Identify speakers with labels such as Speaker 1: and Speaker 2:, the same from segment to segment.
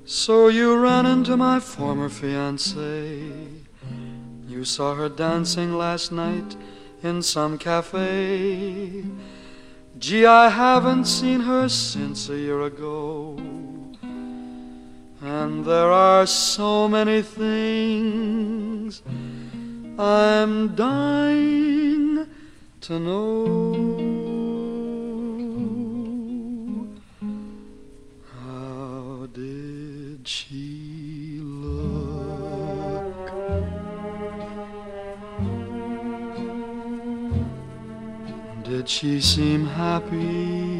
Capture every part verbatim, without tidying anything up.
Speaker 1: So you ran into my former fiancée. You saw her dancing last night in some cafe. Gee, I haven't seen her since a year ago. And there are so many things I'm dying to know. How did she look? Did she seem happy?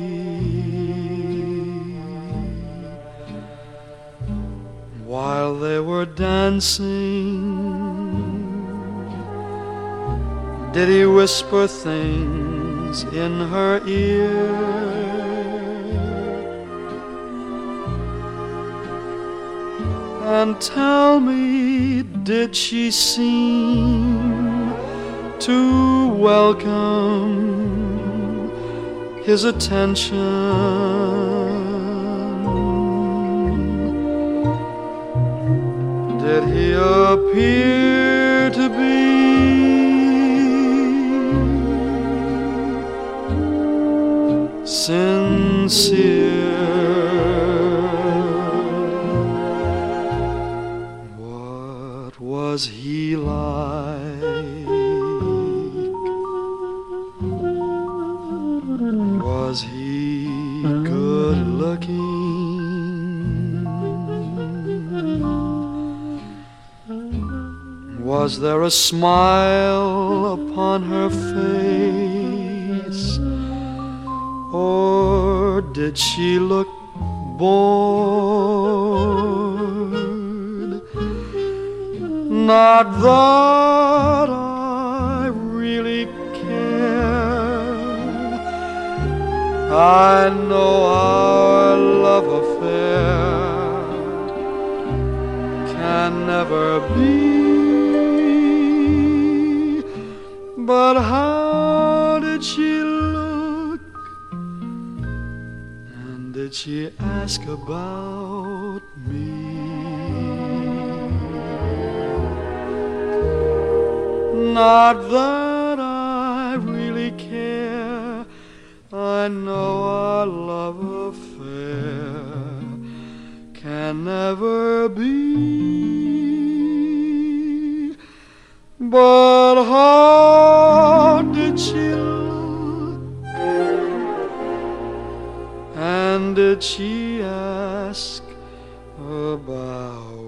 Speaker 1: While they were dancing, did he whisper things in her ear? And tell me, did she seem to welcome his attention? Did he appear to be sincere? What was he like? Was he good looking? Was there a smile upon her face? Or did she look bored? Not that I really care. I know our love affair can never be. But how did she look? And did she ask about me? Not that I really care. I know our love affair can never be. But how did she look? And did she ask about